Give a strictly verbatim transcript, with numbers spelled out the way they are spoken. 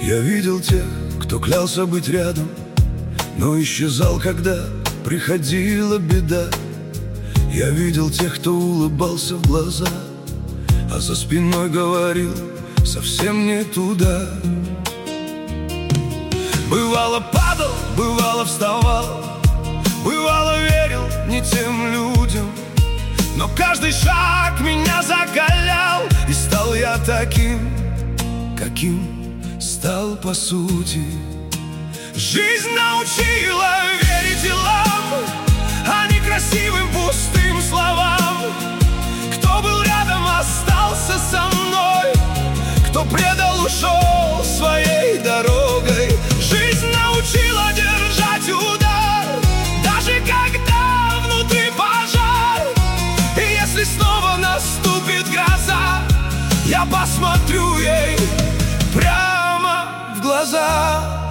Я видел тех, кто клялся быть рядом, но исчезал, когда приходила беда. Я видел тех, кто улыбался в глаза, а за спиной говорил совсем не туда. Бывало падал, бывало вставал, бывало верил не тем людям, но каждый шаг меня закалял, и стал я таким, каким стал по сути. Жизнь научила верить делам, а не красивым пустым словам. Кто был рядом, остался со мной, кто предал, ушел своей дорогой. Жизнь научила держать удар, даже когда внутри пожар. И если снова наступит гроза, я посмотрю ей прямо в глаза.